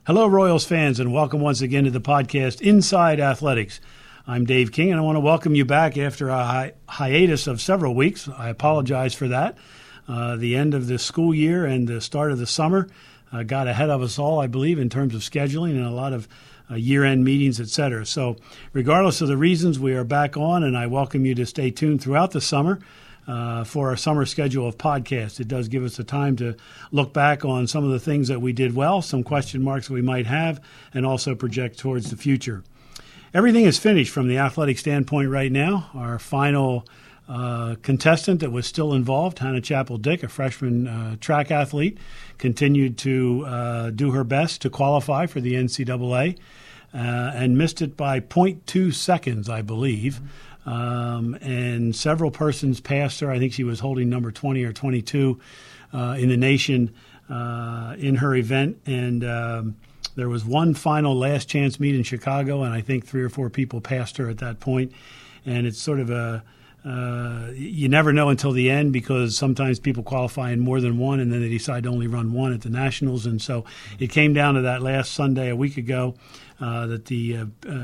Hello, Royals fans, and welcome once again to the podcast Inside Athletics. I'm Dave King, and I want to welcome you back after a hiatus of several weeks. I apologize for that. The end of the school year and the start of the summer got ahead of us all, I believe, in terms of scheduling and a lot of year-end meetings, etc. So regardless of the reasons, we are back on, and I welcome you to stay tuned throughout the summer for our summer schedule of podcasts. It does give us the time to look back on some of the things that we did well, some question marks we might have, and also project towards the future. Everything is finished from the athletic standpoint right now. Our final contestant that was still involved, Hannah Chappell-Dick, a freshman track athlete, continued to do her best to qualify for the NCAA and missed it by 0.2 seconds, I believe. And several persons passed her. I think she was holding number 20 or 22 in the nation in her event. And there was one final last chance meet in Chicago, and I think 3 or 4 people passed her at that point. And it's sort of you never know until the end, because sometimes people qualify in more than one and then they decide to only run one at the Nationals. And so it came down to that last Sunday a week ago that the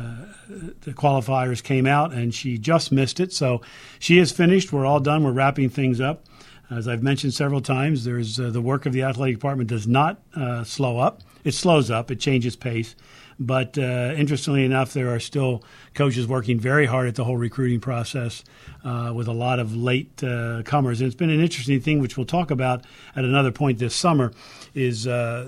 qualifiers came out, and she just missed it. So she is finished. We're all done. We're wrapping things up. As I've mentioned several times, there's the work of the athletic department does not slow up. It slows up. It changes pace. But interestingly enough, there are still coaches working very hard at the whole recruiting process with a lot of late comers. And it's been an interesting thing, which we'll talk about at another point this summer, is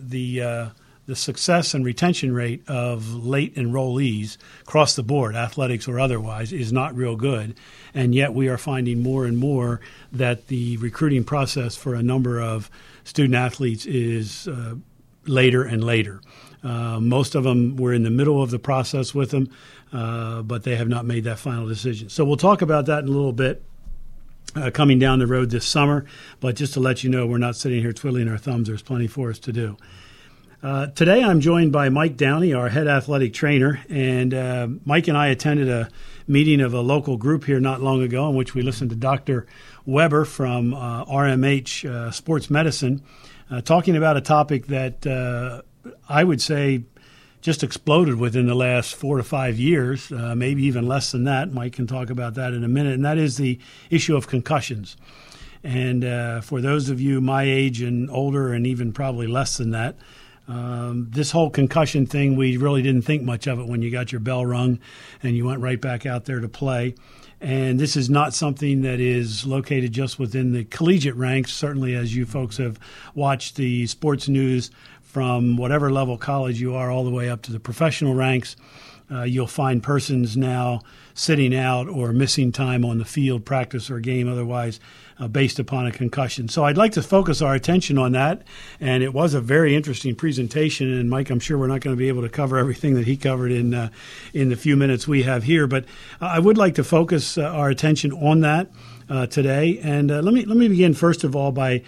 the success and retention rate of late enrollees across the board, athletics or otherwise, is not real good. And yet we are finding more and more that the recruiting process for a number of student athletes is later and later. Most of them were in the middle of the process with them, but they have not made that final decision. So we'll talk about that in a little bit coming down the road this summer. But just to let you know, we're not sitting here twiddling our thumbs. There's plenty for us to do. Today I'm joined by Mike Downey, our head athletic trainer, and Mike and I attended a meeting of a local group here not long ago in which we listened to Dr. Weber from RMH Sports Medicine talking about a topic that I would say just exploded within the last 4 to 5 years, maybe even less than that. Mike can talk about that in a minute, and that is the issue of concussions. And for those of you my age and older, and even probably less than that, this whole concussion thing, we really didn't think much of it when you got your bell rung and you went right back out there to play. And this is not something that is located just within the collegiate ranks, certainly as you folks have watched the sports news from whatever level college you are all the way up to the professional ranks. You'll find persons now sitting out or missing time on the field, practice or game otherwise, based upon a concussion. So I'd like to focus our attention on that, and it was a very interesting presentation. And Mike, I'm sure we're not going to be able to cover everything that he covered in the few minutes we have here, but I would like to focus our attention on that today. And let me begin first of all by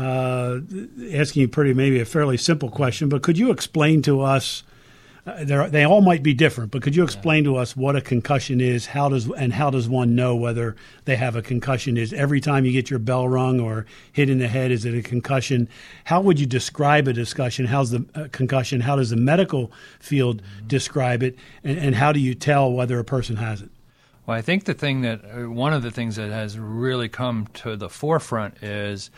asking you maybe a fairly simple question, but could you explain to us? They all might be different, but could you explain to us what a concussion is? How does one know whether they have a concussion? Is every time you get your bell rung or hit in the head, is it a concussion? How would you describe a concussion? How's the concussion? How does the medical field describe it? And how do you tell whether a person has it? Well, I think one of the things that has really come to the forefront is,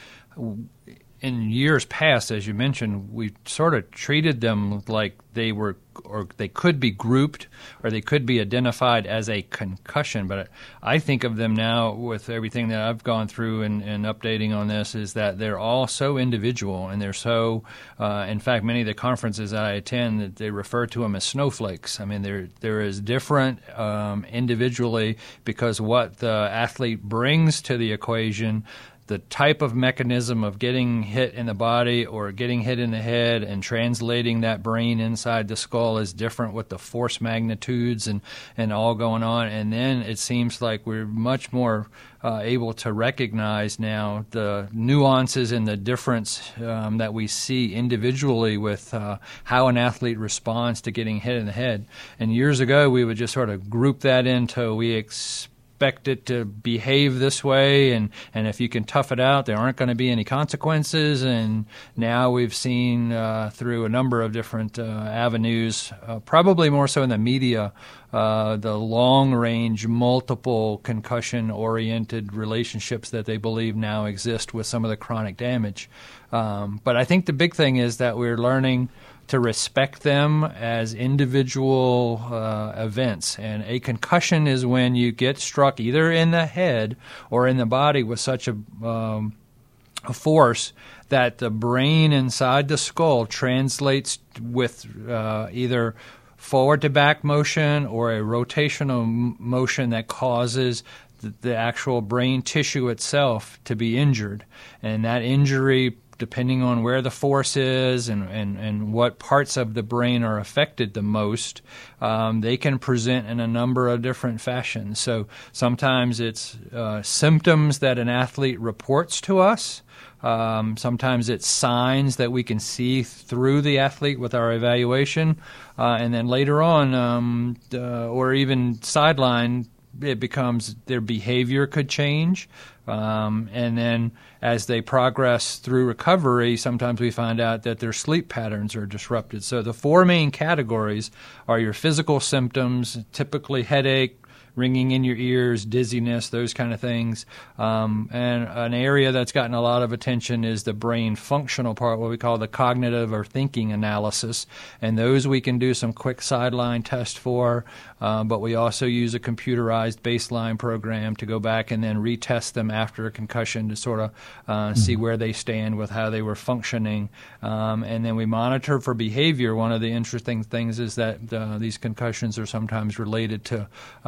in years past, as you mentioned, we sort of treated them like they were, or they could be grouped, or they could be identified as a concussion. But I think of them now, with everything that I've gone through and updating on this, is that they're all so individual, and they're so, in fact, many of the conferences that I attend, that they refer to them as snowflakes. I mean, they're as different individually, because what the athlete brings to the equation, the type of mechanism of getting hit in the body or getting hit in the head and translating that brain inside the skull is different, with the force magnitudes and all going on. And then it seems like we're much more able to recognize now the nuances and the difference that we see individually with how an athlete responds to getting hit in the head. And years ago, we would just sort of group that into, we expect expect it to behave this way, and if you can tough it out, there aren't going to be any consequences. And now we've seen through a number of different avenues, probably more so in the media, the long-range, multiple concussion-oriented relationships that they believe now exist with some of the chronic damage. But I think the big thing is that we're learning to respect them as individual events. And a concussion is when you get struck either in the head or in the body with such a force that the brain inside the skull translates with either forward to back motion or a rotational motion that causes the actual brain tissue itself to be injured. And that injury, depending on where the force is and what parts of the brain are affected the most, they can present in a number of different fashions. So sometimes it's symptoms that an athlete reports to us. Sometimes it's signs that we can see through the athlete with our evaluation. And then later on, or even sideline, it becomes their behavior could change. And then as they progress through recovery, sometimes we find out that their sleep patterns are disrupted. So the four main categories are your physical symptoms, typically headache, ringing in your ears, dizziness, those kind of things. And an area that's gotten a lot of attention is the brain functional part, what we call the cognitive or thinking analysis. And those we can do some quick sideline tests for, but we also use a computerized baseline program to go back and then retest them after a concussion to sort of see where they stand with how they were functioning. And then we monitor for behavior. One of the interesting things is that these concussions are sometimes related to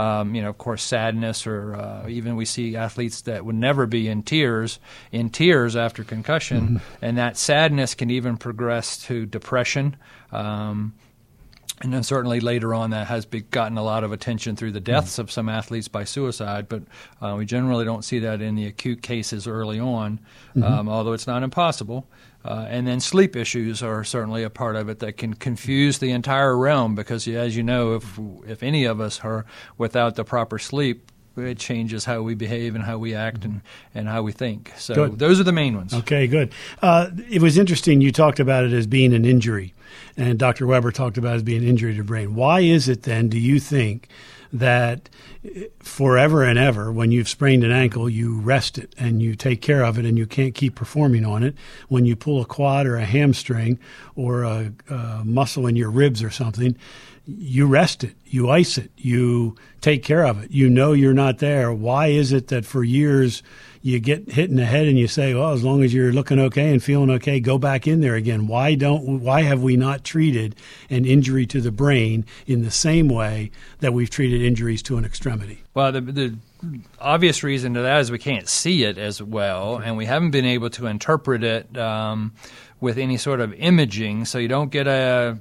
of course, sadness, or even we see athletes that would never be in tears after concussion, and that sadness can even progress to depression. And then certainly later on that has gotten a lot of attention through the deaths of some athletes by suicide, but we generally don't see that in the acute cases early on, although it's not impossible. And then sleep issues are certainly a part of it that can confuse the entire realm because, as you know, if any of us are without the proper sleep, it changes how we behave and how we act and how we think. So good. Those are the main ones. Okay, good. It was interesting you talked about it as being an injury, and Dr. Weber talked about it as being an injury to the brain. Why is it then, do you think, that forever and ever, when you've sprained an ankle, you rest it and you take care of it and you can't keep performing on it? When you pull a quad or a hamstring or a muscle in your ribs or something, you rest it, you ice it, you take care of it. You know you're not there. Why is it that for years you get hit in the head and you say, well, as long as you're looking okay and feeling okay, go back in there again? Why have we not treated an injury to the brain in the same way that we've treated injuries to an extremity? Well, the obvious reason to that is we can't see it as well, and we haven't been able to interpret it with any sort of imaging. So you don't get a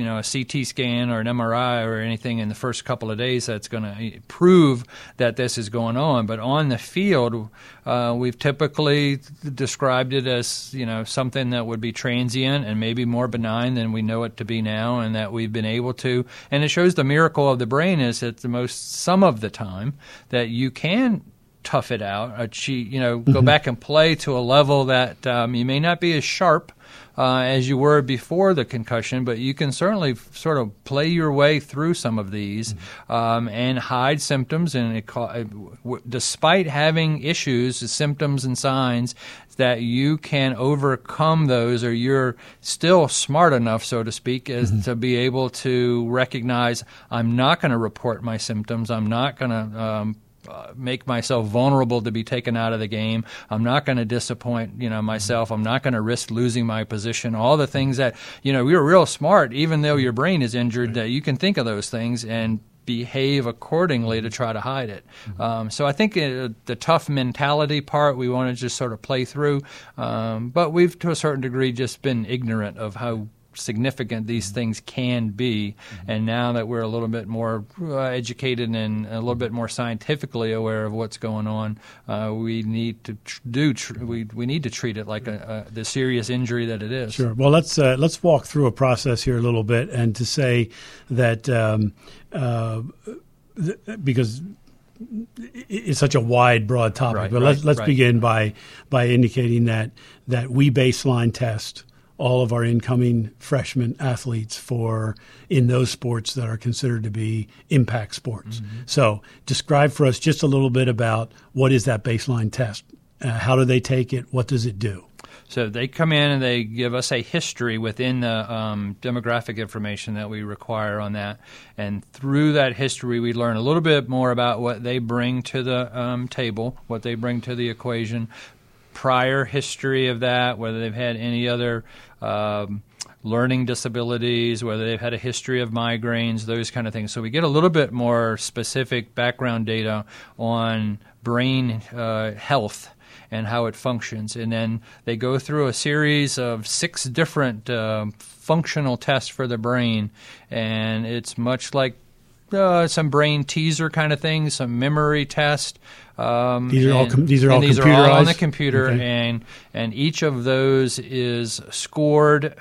CT scan or an MRI or anything in the first couple of days that's going to prove that this is going on. But on the field, we've typically described it as, something that would be transient and maybe more benign than we know it to be now, and that we've been able to. And it shows the miracle of the brain is that some of the time that you can tough it out, go back and play to a level that you may not be as sharp as you were before the concussion, but you can certainly sort of play your way through some of these and hide symptoms. And despite having issues, symptoms and signs, that you can overcome those, or you're still smart enough, so to speak, as to be able to recognize, I'm not going to report my symptoms, I'm not going to make myself vulnerable to be taken out of the game. I'm not going to disappoint, myself. I'm not going to risk losing my position. All the things that, we're real smart, even though your brain is injured, that you can think of those things and behave accordingly to try to hide it. So I think the tough mentality part we want to just sort of play through, but we've to a certain degree just been ignorant of how significant these things can be, and now that we're a little bit more educated and a little bit more scientifically aware of what's going on, we need to we need to treat it like the serious injury that it is. Sure. Well, let's walk through a process here a little bit, and to say that because it's such a wide, broad topic. Right, but right, let's right. begin by indicating that we baseline test all of our incoming freshman athletes in those sports that are considered to be impact sports. Mm-hmm. So describe for us just a little bit about what is that baseline test? How do they take it? What does it do? So they come in and they give us a history within the demographic information that we require on that. And through that history, we learn a little bit more about what they bring to the table, what they bring to the equation, prior history of that, whether they've had any other learning disabilities, whether they've had a history of migraines, those kind of things. So we get a little bit more specific background data on brain health and how it functions. And then they go through a series of 6 different functional tests for the brain, and it's much like some brain teaser kind of things, some memory test. These are all computerized? All on the computer, Okay. and each of those is scored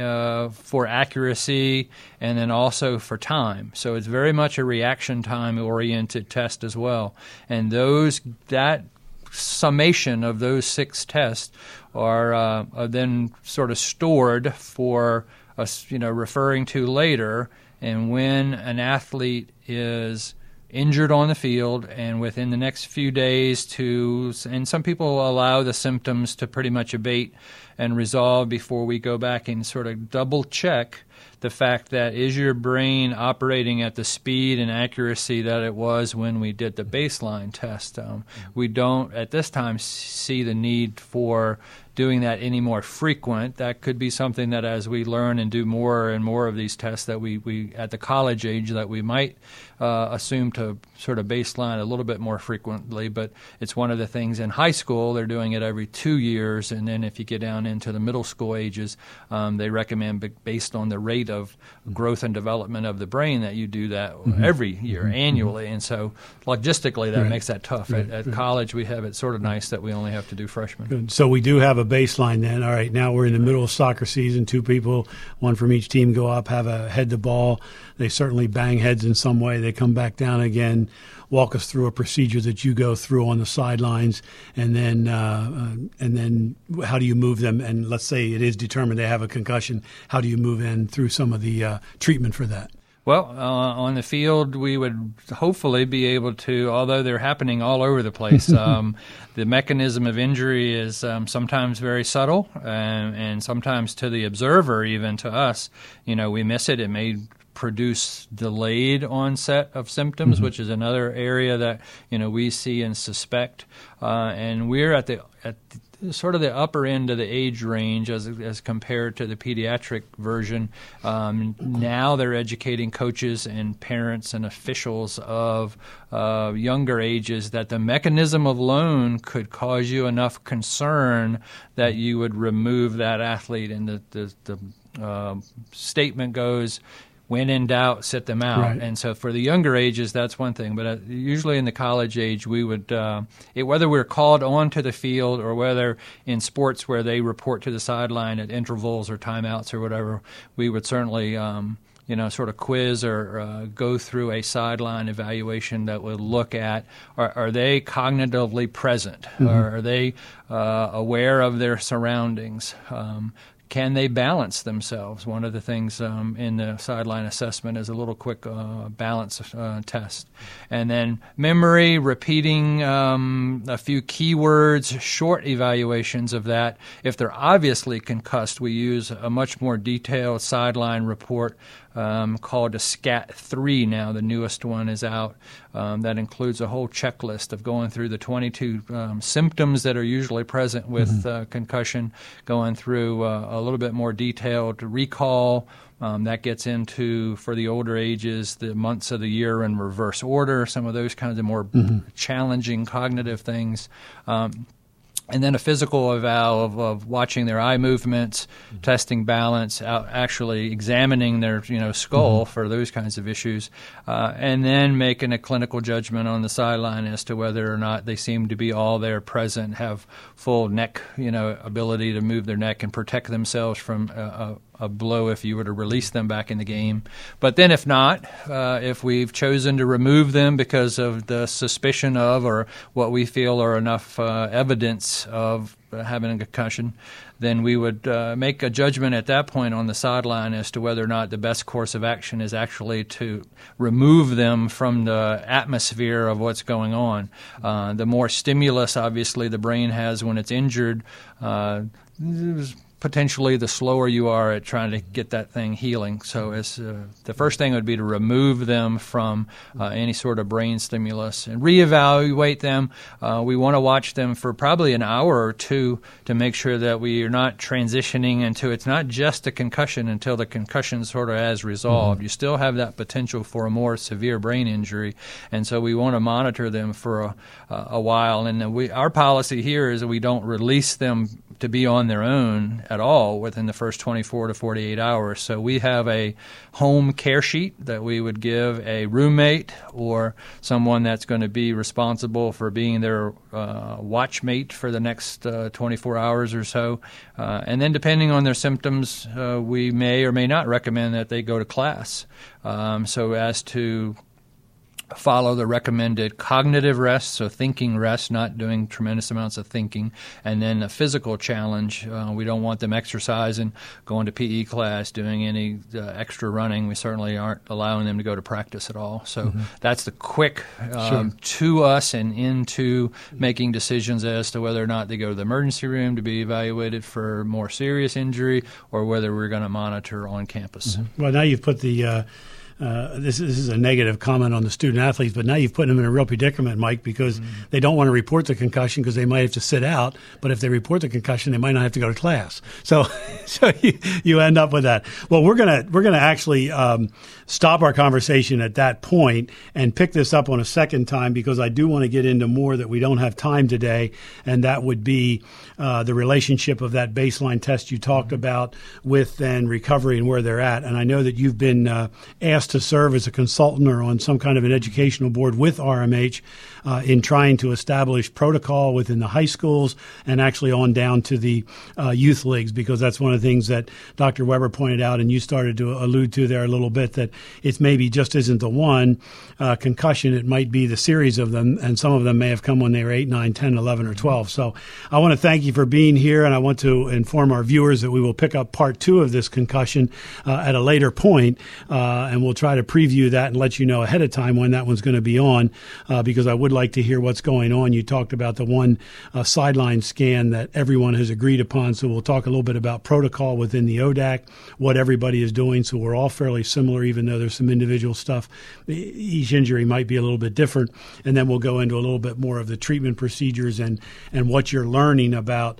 for accuracy and then also for time. So it's very much a reaction time oriented test as well. And that summation of those 6 tests are then sort of stored for us, referring to later. And when an athlete is injured on the field and within the next few days and some people allow the symptoms to pretty much abate and resolve before we go back and sort of double check the fact that is your brain operating at the speed and accuracy that it was when we did the baseline test. We don't at this time see the need for doing that any more frequent. That could be something that as we learn and do more and more of these tests that we at the college age that we might assume to sort of baseline a little bit more frequently. But it's one of the things in high school, they're doing it every 2 years. And then if you get down into the middle school ages, they recommend based on the rate of growth and development of the brain that you do that every year, annually. And so logistically that makes that tough. At college we have it sort of nice that we only have to do freshmen. Good. So we do have a baseline then. All right, now we're in the middle of soccer season. 2 people, one from each team, go up, have a head to ball. They certainly bang heads in some way. They come back down again. Walk us through a procedure that you go through on the sidelines, and then how do you move them? And let's say it is determined they have a concussion. How do you move in through some of the treatment for that? Well, on the field, we would hopefully be able to, although they're happening all over the place, the mechanism of injury is sometimes very subtle, and sometimes to the observer, even to us, we miss it. It may produce delayed onset of symptoms, which is another area that we see and suspect. And we're at the sort of the upper end of the age range as compared to the pediatric version. Now they're educating coaches and parents and officials of younger ages that the mechanism alone could cause you enough concern that you would remove that athlete. And the statement goes, when in doubt, sit them out. Right. And so for the younger ages, that's one thing. But usually in the college age, we would, whether we're called onto the field or whether in sports where they report to the sideline at intervals or timeouts or whatever, we would certainly sort of quiz or go through a sideline evaluation that would look at are they cognitively present? Or are they aware of their surroundings? Can they balance themselves? One of the things in the sideline assessment is a little quick balance test. And then memory, repeating a few keywords, short evaluations of that. If they're obviously concussed, we use a much more detailed sideline report called a SCAT-3 now. The newest one is out. That includes a whole checklist of going through the 22 symptoms that are usually present with concussion, going through a little bit more detailed recall. That gets into, for the older ages, the months of the year in reverse order, some of those kinds of more challenging cognitive things. And then a physical eval of watching their eye movements, testing balance, actually examining their skull for those kinds of issues, and then making a clinical judgment on the sideline as to whether or not they seem to be all there present, have full neck ability to move their neck and protect themselves from a blow if you were to release them back in the game. But then if not, if we've chosen to remove them because of the suspicion of or what we feel are enough evidence of having a concussion, then we would make a judgment at that point on the sideline as to whether or not the best course of action is actually to remove them from the atmosphere of what's going on. The more stimulus, obviously, the brain has when it's injured, potentially the slower you are at trying to get that thing healing. So the first thing would be to remove them from any sort of brain stimulus and reevaluate them. We want to watch them for probably an hour or two to make sure that we are not transitioning into it's not just a concussion until the concussion sort of has resolved. You still have that potential for a more severe brain injury, and so we want to monitor them for a while. And our policy here is that we don't release them to be on their own at all within the first 24 to 48 hours. So we have a home care sheet that we would give a roommate or someone that's going to be responsible for being their watchmate for the next 24 hours or so. And then depending on their symptoms, we may or may not recommend that they go to class. So as to follow the recommended cognitive rest, so thinking rest, not doing tremendous amounts of thinking, and then a physical challenge. We don't want them exercising, going to PE class, doing any extra running. We certainly aren't allowing them to go to practice at all. So that's the quick to us and into making decisions as to whether or not they go to the emergency room to be evaluated for more serious injury or whether we're going to monitor on campus. Well, now you've put the this is a negative comment on the student athletes, but now you've put them in a real predicament, Mike, because they don't want to report the concussion because they might have to sit out. But if they report the concussion, they might not have to go to class. So you end up with that. Well, we're gonna actually stop our conversation at that point and pick this up on a second time because I do want to get into more that we don't have time today, and that would be the relationship of that baseline test you talked about with then recovery and where they're at. And I know that you've been asked to serve as a consultant or on some kind of an educational board with RMH in trying to establish protocol within the high schools and actually on down to the youth leagues, because that's one of the things that Dr. Weber pointed out and you started to allude to there a little bit, that it's maybe just isn't the one concussion. It might be the series of them, and some of them may have come when they were 8, 9, 10, 11, or 12. So I want to thank you for being here, and I want to inform our viewers that we will pick up part 2 of this concussion at a later point, and we'll try to preview that and let you know ahead of time when that one's going to be on, because I would like to hear what's going on. You talked about the one sideline scan that everyone has agreed upon, so we'll talk a little bit about protocol within the ODAC, what everybody is doing, so we're all fairly similar, even though there's some individual stuff. Each injury might be a little bit different, and then we'll go into a little bit more of the treatment procedures and what you're learning about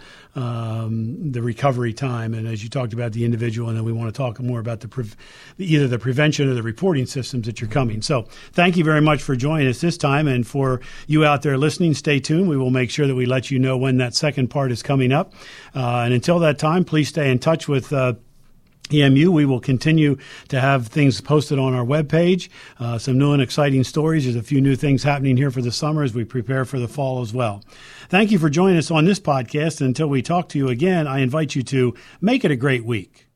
the recovery time, and as you talked about the individual, and then we want to talk more about either the prevention or the reporting systems that you're coming. So thank you very much for joining us this time, and for you out there listening, stay tuned. We will make sure that we let you know when that second part is coming up, and until that time, please stay in touch with EMU. We will continue to have things posted on our webpage, some new and exciting stories. There's a few new things happening here for the summer as we prepare for the fall as well. Thank you for joining us on this podcast. And until we talk to you again, I invite you to make it a great week.